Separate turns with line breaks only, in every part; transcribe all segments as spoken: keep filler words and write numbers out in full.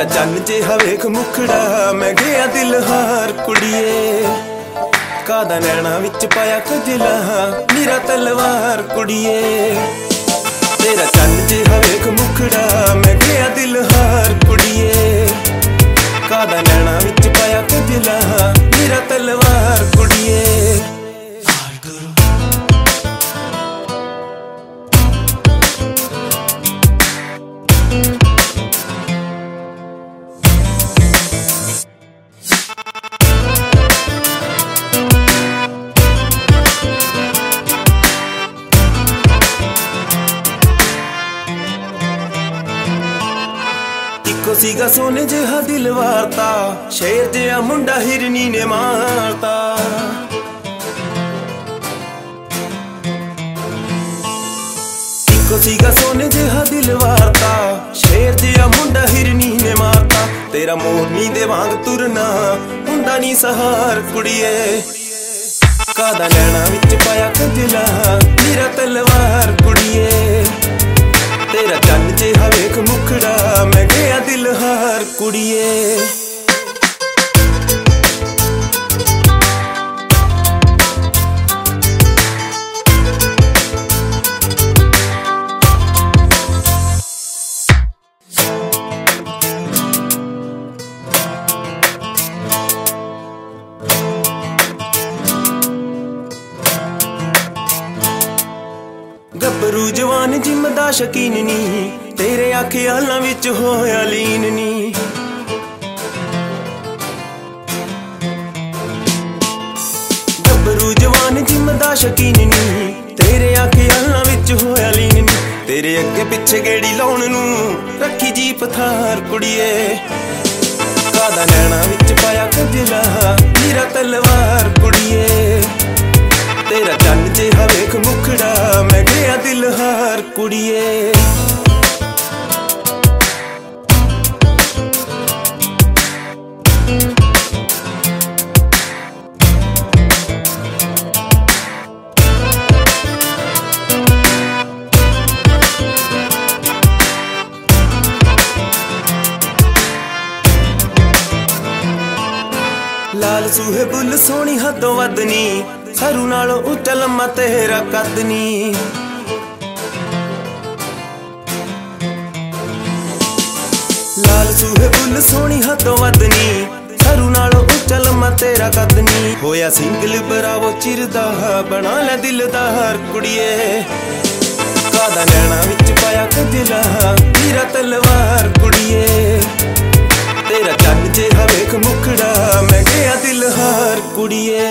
तेरा चन्न जिहा वेख मुखड़ा मैं गया दिल हार कुड़िए कादा नैना विच पाया कजला मेरा तलवार कुड़िए तेरा चन्न जिहा वेख मुखड़ा मैं गया दिल हार कुड़िए कादा नैना विच पाया कजला मेरा तलवार कुड़िए इको सीगा सोने जिहा दिल वारता शेर जिहा मुंडा हिरनी ने मारता इको सीगा सोने जिहा दिल वारता शेर जिहा मुंडा हिरनी ने मारता तेरा मोरनी दे वांग तुरना हुंदा नी सहार कुड़िए कादा नैना विच पाया कजला मेरा तलवार कुड़िए तेरा चन्न जिहा वेख मुखड़ा मैं गया दिल हार कुड़िए गब्बरू जवान जिम दा शकीन नी तेरे ख्यालां विच होया लीन नी गब्बरू जवान जिम दा शकीन नी तेरे ख्यालां विच होया लीन नी तेरे अगे पिछे गेड़ी लाउण नूं रखी जी पथार कुड़िए कादा नैना विच पाया कजला मेरा तलवार कुड़िए तेरा चन्न जिहा वेख मुखड़ा मैं गया दिल हार कुड़िए लाल सूहे बुल सोनी हदों वदनी सरू नालों उच्चा लम्मा तेरा कद नी लाल सूहे बुल सोनी हदों वदनी सरू नालों उच्चा लम्मा तेरा कद नी होया सिंगल बरावो चिरदा बना लै दिलदार कुड़िए कादा नैना विच पाया कजला मेरा तलवार कुड़िए तेरा चन्न जिहा वेख मुखड़ा मैं गया दिल हार कुड़िए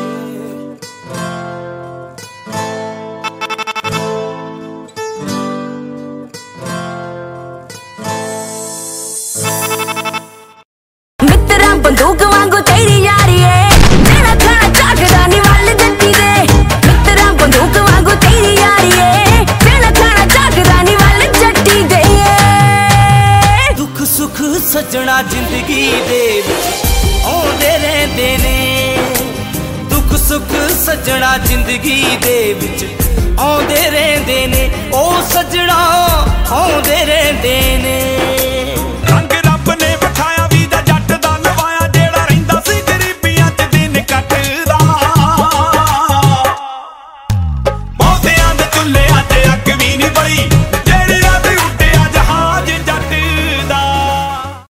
बंदूक वांगू तेरी यारी है तेरा खाना चाकदा नी वल जट्टी दे मित्रा बंदूक वांगू तेरी यारी है तेरा खाना चाकदा नी वल जट्टी दे
दुख सुख सजना जिंदगी दे विच आउंदे रहिंदे ने दुख सुख सजना जिंदगी दे विच आउंदे रहिंदे ने ओ सजना आउंदे